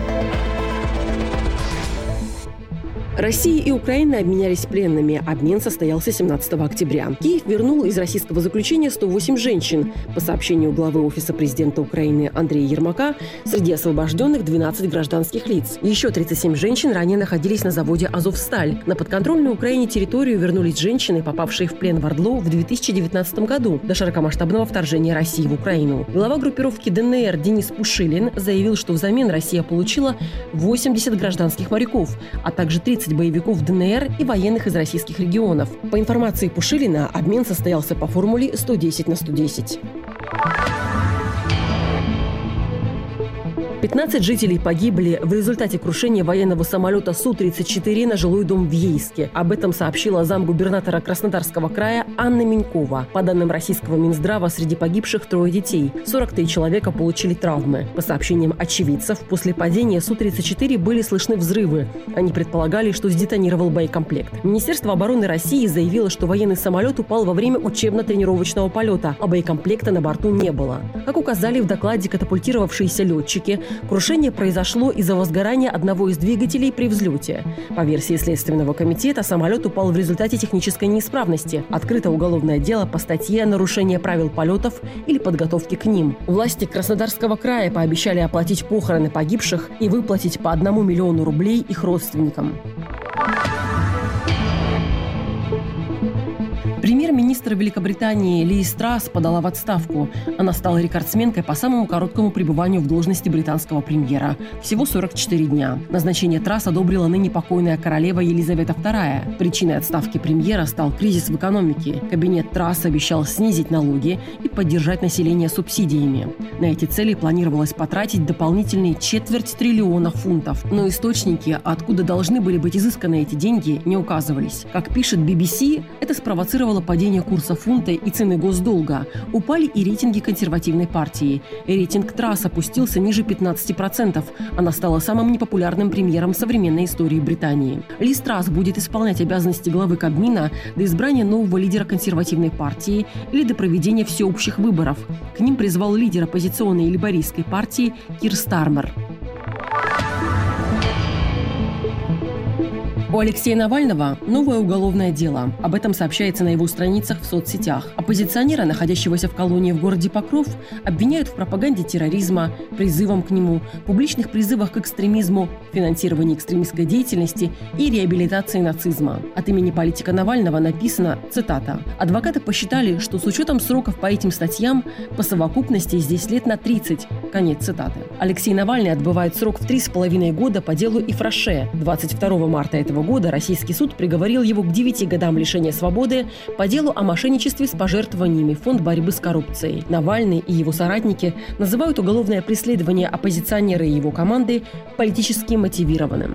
Россия и Украина обменялись пленными. Обмен состоялся семнадцатого октября. Киев вернул из российского заключения сто восемь женщин. По сообщению главы Офиса президента Украины Андрея Ермака, среди освобожденных двенадцать гражданских лиц. Еще тридцать семь женщин ранее находились на заводе «Азовсталь». На подконтрольную Украине территорию вернулись женщины, попавшие в плен в Ордло в две тысячи девятнадцатом году, до широкомасштабного вторжения России в Украину. Глава группировки дэ эн эр Денис Пушилин заявил, что взамен Россия получила восемьдесят гражданских моряков, а также тридцать боевиков дэ эн эр и военных из российских регионов. По информации Пушилина, обмен состоялся по формуле сто десять на сто десять. пятнадцать жителей погибли в результате крушения военного самолета Су тридцать четыре на жилой дом в Ейске. Об этом сообщила замгубернатора Краснодарского края Анна Минькова. По данным российского Минздрава, среди погибших трое детей. сорок три человека получили травмы. По сообщениям очевидцев, после падения Су тридцать четыре были слышны взрывы. Они предполагали, что сдетонировал боекомплект. Министерство обороны России заявило, что военный самолет упал во время учебно-тренировочного полета, а боекомплекта на борту не было. Как указали в докладе катапультировавшиеся летчики, крушение произошло из-за возгорания одного из двигателей при взлете. По версии Следственного комитета, самолет упал в результате технической неисправности. Открыто уголовное дело по статье «Нарушение правил полетов или подготовки к ним». Власти Краснодарского края пообещали оплатить похороны погибших и выплатить по одному миллиону рублей их родственникам. Премьер-министр Великобритании Лиз Трасс подала в отставку. Она стала рекордсменкой по самому короткому пребыванию в должности британского премьера – всего сорок четыре дня. Назначение Трасс одобрила ныне покойная королева Елизавета вторая. Причиной отставки премьера стал кризис в экономике. Кабинет Трасс обещал снизить налоги и поддержать население субсидиями. На эти цели планировалось потратить дополнительные четверть триллиона фунтов. Но источники, откуда должны были быть изысканы эти деньги, не указывались. Как пишет би би си, это спровоцировало падение курса фунта и цены госдолга. Упали и рейтинги консервативной партии. Рейтинг Трасс опустился ниже пятнадцати процентов. Она стала самым непопулярным премьером современной истории Британии. Лиз Трасс будет исполнять обязанности главы Кабмина до избрания нового лидера консервативной партии или до проведения всеобщих выборов. К ним призвал лидер оппозиционной лейбористской партии Кир Стармер. У Алексея Навального новое уголовное дело. Об этом сообщается на его страницах в соцсетях. Оппозиционера, находящегося в колонии в городе Покров, обвиняют в пропаганде терроризма, призывом к нему, публичных призывах к экстремизму, финансировании экстремистской деятельности и реабилитации нацизма. От имени политика Навального написано, цитата, «Адвокаты посчитали, что с учетом сроков по этим статьям по совокупности здесь лет на тридцать». Конец цитаты. Алексей Навальный отбывает срок в три с половиной года по делу Ифраше. двадцать второго марта этого года российский суд приговорил его к девяти годам лишения свободы по делу о мошенничестве с пожертвованиями в Фонд борьбы с коррупцией. Навальный и его соратники называют уголовное преследование оппозиционера и его команды политически мотивированным.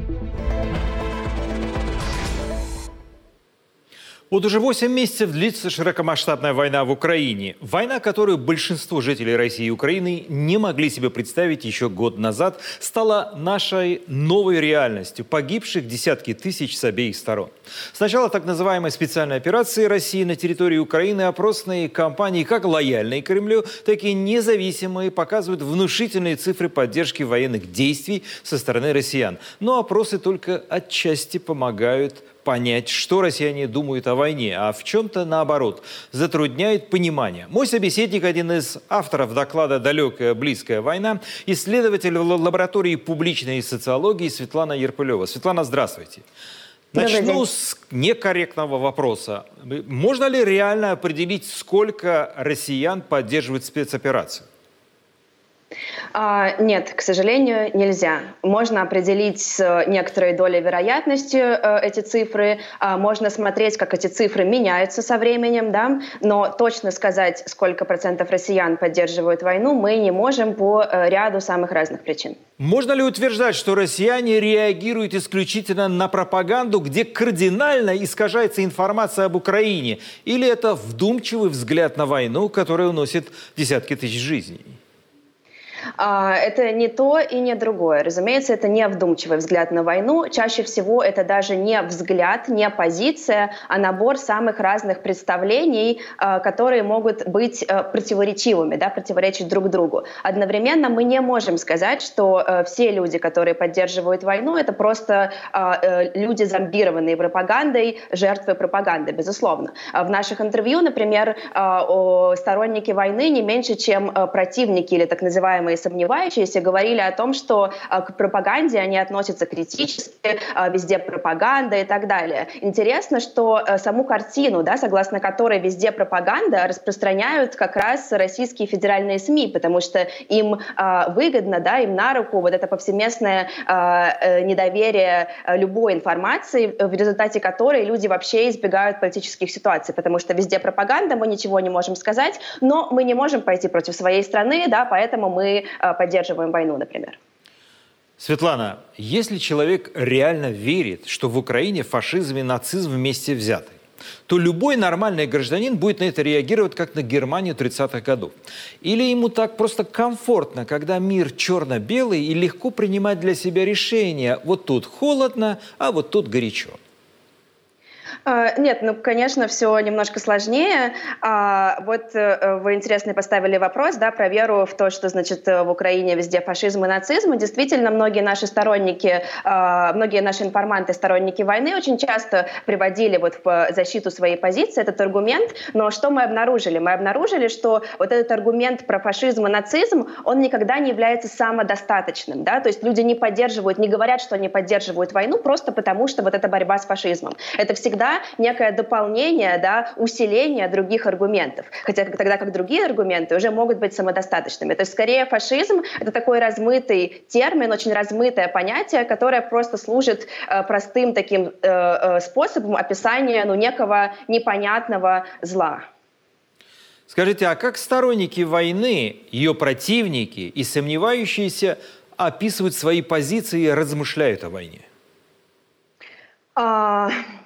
Вот уже восемь месяцев длится широкомасштабная война в Украине. Война, которую большинство жителей России и Украины не могли себе представить еще год назад, стала нашей новой реальностью. Погибших десятки тысяч с обеих сторон. С начала так называемой специальной операции России на территории Украины опросные кампании, как лояльные Кремлю, так и независимые, показывают внушительные цифры поддержки военных действий со стороны россиян. Но опросы только отчасти помогают понять, что россияне думают о войне, а в чем-то, наоборот, затрудняет понимание. Мой собеседник – один из авторов доклада «Далекая, близкая война», исследователь лаборатории публичной социологии Светлана Ерпылева. Светлана, здравствуйте. Начну с некорректного вопроса. Можно ли реально определить, сколько россиян поддерживают спецоперацию? А, нет, к сожалению, нельзя. Можно определить с некоторой долей вероятности э, эти цифры, а можно смотреть, как эти цифры меняются со временем, да? Но точно сказать, сколько процентов россиян поддерживают войну, мы не можем по э, ряду самых разных причин. Можно ли утверждать, что россияне реагируют исключительно на пропаганду, где кардинально искажается информация об Украине? Или это вдумчивый взгляд на войну, которая уносит десятки тысяч жизней? Это не то и не другое. Разумеется, это не вдумчивый взгляд на войну. Чаще всего это даже не взгляд, не позиция, а набор самых разных представлений, которые могут быть противоречивыми, да, противоречить друг другу. Одновременно мы не можем сказать, что все люди, которые поддерживают войну, это просто люди, зомбированные пропагандой, жертвы пропаганды, безусловно. В наших интервью, например, сторонники войны не меньше, чем противники или так называемые сомневающиеся говорили о том, что к пропаганде они относятся критически, везде пропаганда и так далее. Интересно, что саму картину, да, согласно которой везде пропаганда, распространяют как раз российские федеральные СМИ, потому что им выгодно, да, им на руку вот это повсеместное недоверие любой информации, в результате которой люди вообще избегают политических ситуаций, потому что везде пропаганда, мы ничего не можем сказать, но мы не можем пойти против своей страны, да, поэтому мы поддерживаем войну, например. Светлана, если человек реально верит, что в Украине фашизм и нацизм вместе взяты, то любой нормальный гражданин будет на это реагировать, как на Германию тридцатых годов. Или ему так просто комфортно, когда мир черно-белый и легко принимать для себя решения. Вот тут холодно, а вот тут горячо. Нет, ну, конечно, все немножко сложнее. Вот вы интересно поставили вопрос, да, про веру в то, что, значит, в Украине везде фашизм и нацизм. И действительно, многие наши сторонники, многие наши информанты, сторонники войны очень часто приводили вот в защиту своей позиции этот аргумент. Но что мы обнаружили? Мы обнаружили, что вот этот аргумент про фашизм и нацизм, он никогда не является самодостаточным, да, то есть люди не поддерживают, не говорят, что они поддерживают войну просто потому, что вот это борьба с фашизмом. Это всегда некое дополнение, да, усиление других аргументов. Хотя тогда как другие аргументы уже могут быть самодостаточными. То есть скорее фашизм — это такой размытый термин, очень размытое понятие, которое просто служит э, простым таким э, э, способом описания, ну, некого непонятного зла. Скажите, а как сторонники войны, ее противники и сомневающиеся описывают свои позиции и размышляют о войне? А...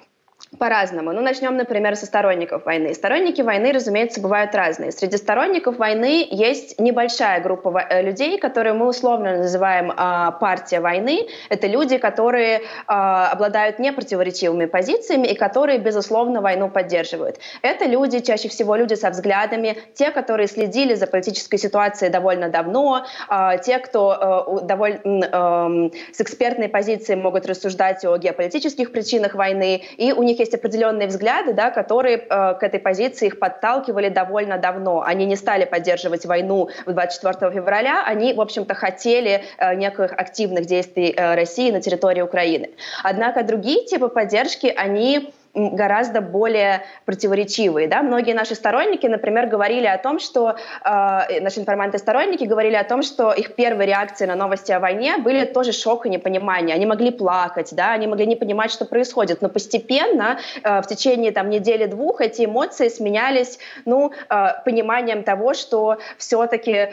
По-разному. Ну, начнем, например, со сторонников войны. Сторонники войны, разумеется, бывают разные. Среди сторонников войны есть небольшая группа людей, которые мы условно называем э, партия войны. Это люди, которые э, обладают непротиворечивыми позициями и которые, безусловно, войну поддерживают. Это люди, чаще всего люди со взглядами, те, которые следили за политической ситуацией довольно давно, э, те, кто э, довольно, э, с экспертной позиции могут рассуждать о геополитических причинах войны, и у них есть определенные взгляды, да, которые э, к этой позиции их подталкивали довольно давно. Они не стали поддерживать войну двадцать четвёртого февраля, они, в общем-то, хотели э, неких активных действий э, России на территории Украины. Однако другие типы поддержки, они гораздо более противоречивые. Да? Многие наши сторонники, например, говорили о том, что э, наши информанты-сторонники говорили о том, что их первые реакции на новости о войне были тоже шок и непонимание. Они могли плакать, да? Они могли не понимать, что происходит. Но постепенно, э, в течение там, недели-двух, эти эмоции сменялись ну, э, пониманием того, что все-таки э,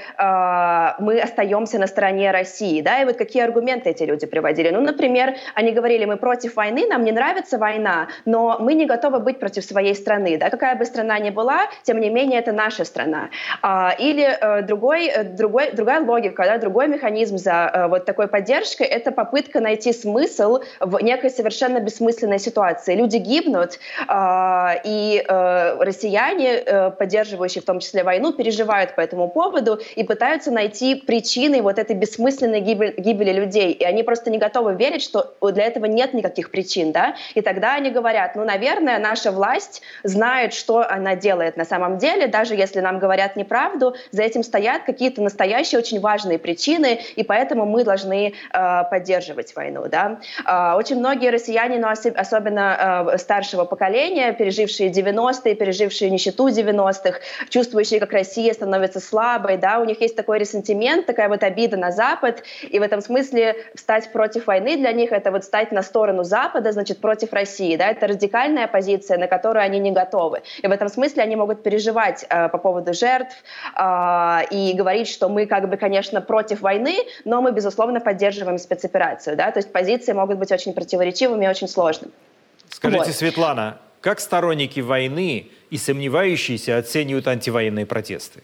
мы остаемся на стороне России. Да? И вот какие аргументы эти люди приводили? Ну, например, они говорили, мы против войны, нам не нравится война, но мы не готовы быть против своей страны. Да? Какая бы страна ни была, тем не менее, это наша страна. А, или э, другой, другой, другая логика, да? Другой механизм за э, вот такой поддержкой — это попытка найти смысл в некой совершенно бессмысленной ситуации. Люди гибнут, э, и э, россияне, э, поддерживающие в том числе войну, переживают по этому поводу и пытаются найти причины вот этой бессмысленной гибели, гибели людей. И они просто не готовы верить, что для этого нет никаких причин. Да? И тогда они говорят, ну, наверное, наша власть знает, что она делает на самом деле, даже если нам говорят неправду, за этим стоят какие-то настоящие очень важные причины, и поэтому мы должны э, поддерживать войну. Да? Э, очень многие россияне, но ос- особенно э, старшего поколения, пережившие девяностые, пережившие нищету девяностых, чувствующие, как Россия становится слабой, да? У них есть такой ресентимент, такая вот обида на Запад, и в этом смысле встать против войны для них — это вот стать на сторону Запада, значит, против России. Да? Это радикальная позиция, на которую они не готовы. И в этом смысле они могут переживать э, по поводу жертв э, и говорить, что мы как бы, конечно, против войны, но мы, безусловно, поддерживаем спецоперацию. Да? То есть позиции могут быть очень противоречивыми и очень сложными. Скажите, вот. Светлана, как сторонники войны и сомневающиеся оценивают антивоенные протесты?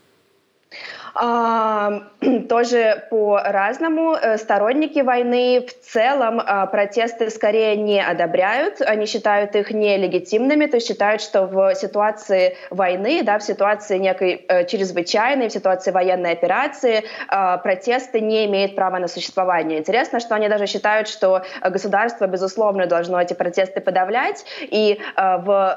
А, тоже по-разному. Сторонники войны в целом а, протесты скорее не одобряют, они считают их нелегитимными, то есть считают, что в ситуации войны, да, в ситуации некой э, чрезвычайной, в ситуации военной операции э, протесты не имеют права на существование. Интересно, что они даже считают, что государство, безусловно, должно эти протесты подавлять, и э,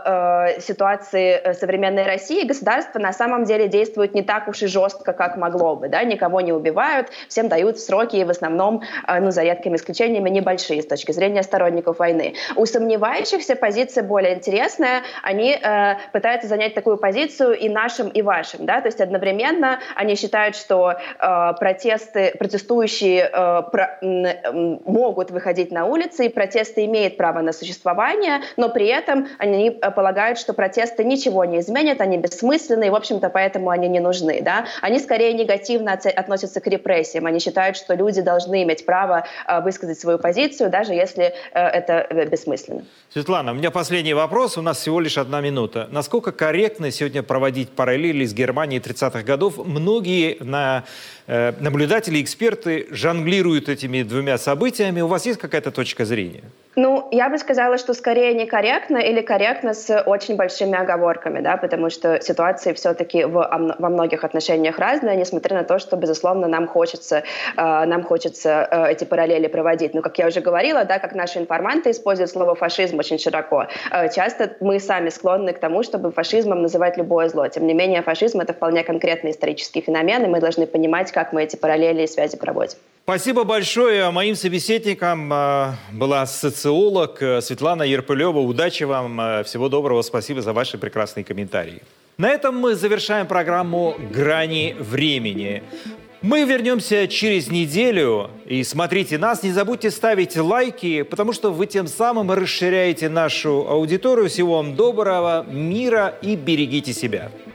в э, ситуации современной России государство на самом деле действует не так уж и жестко, как как могло бы, да, никого не убивают, всем дают сроки, и в основном, ну, за редкими исключениями, небольшие с точки зрения сторонников войны. У сомневающихся позиция более интересная, они э, пытаются занять такую позицию и нашим, и вашим, да, то есть одновременно они считают, что э, протесты, протестующие э, про, э, могут выходить на улицы, и протесты имеют право на существование, но при этом они полагают, что протесты ничего не изменят, они бессмысленны, и, в общем-то, поэтому они не нужны, да. Они скорее негативно относятся к репрессиям. Они считают, что люди должны иметь право высказать свою позицию, даже если это бессмысленно. Светлана, у меня последний вопрос. У нас всего лишь одна минута. Насколько корректно сегодня проводить параллели с Германией тридцатых годов? Многие на, э, наблюдатели, эксперты жонглируют этими двумя событиями. У вас есть какая-то точка зрения? Ну, я бы сказала, что скорее некорректно или корректно с очень большими оговорками, да, потому что ситуации все-таки в, во многих отношениях разные, несмотря на то, что, безусловно, нам хочется, э, нам хочется э, эти параллели проводить. Но, как я уже говорила, да, как наши информанты используют слово «фашизм» очень широко. Э, часто мы сами склонны к тому, чтобы фашизмом называть любое зло. Тем не менее, фашизм — это вполне конкретный исторический феномен, и мы должны понимать, как мы эти параллели и связи проводим. Спасибо большое. Моим собеседником э, была социолог Светлана Ярпылева. Удачи вам, всего доброго, спасибо за ваши прекрасные комментарии. На этом мы завершаем программу «Грани времени». Мы вернемся через неделю. И смотрите нас, не забудьте ставить лайки, потому что вы тем самым расширяете нашу аудиторию. Всего вам доброго, мира и берегите себя.